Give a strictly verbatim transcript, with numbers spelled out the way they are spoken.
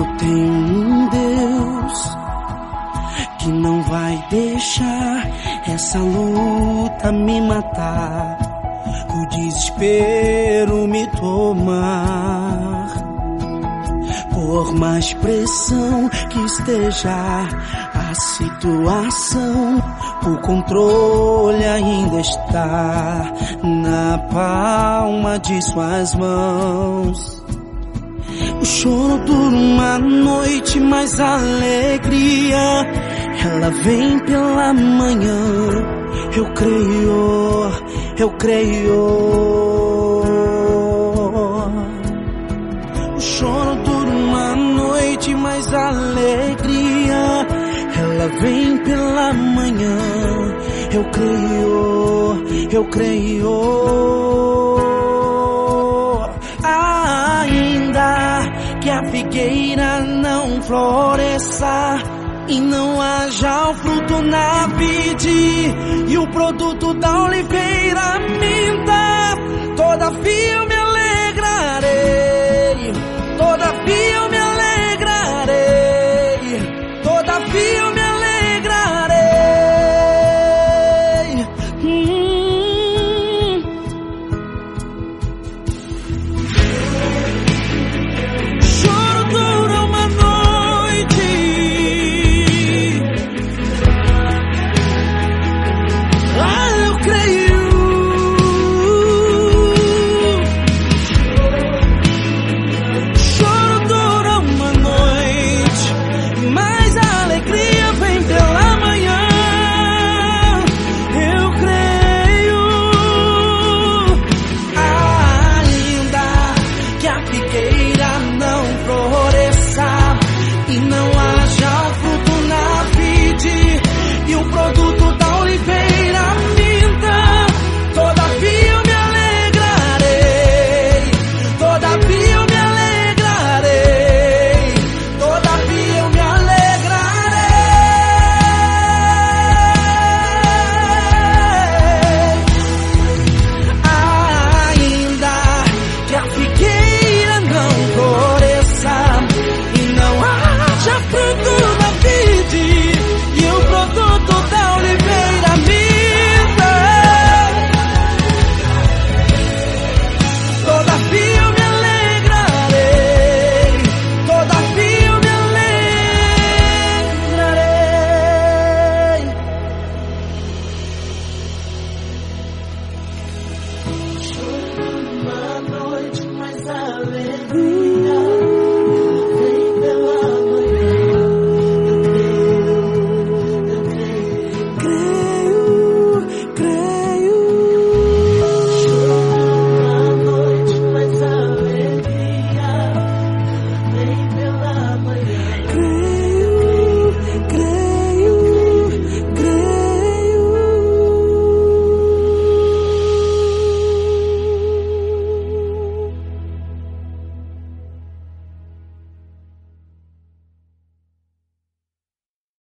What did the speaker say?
tenho um Deus que não vai deixar essa luta me matar, o desespero me tomar. Por mais pressão que esteja a situação, o controle ainda está na palma de suas mãos. O choro dura uma noite, mas a alegria ela vem pela manhã. Eu creio, eu creio. O choro dura uma noite, mas a alegria ela vem pela manhã. Eu creio, eu creio. Ainda que a figueira não floresça e não haja o fruto na vide, e o produto da oliveira minta, todavia eu me alegrarei, todavia eu me alegrarei, todavia eu me alegrarei. hum. Choro dura uma noite, ah, eu creio. Choro dura uma noite, mas a alegria vem pela manhã. Eu creio. Ainda que a figueira não floresça e não haja o fruto na vide, e o produto da oliveira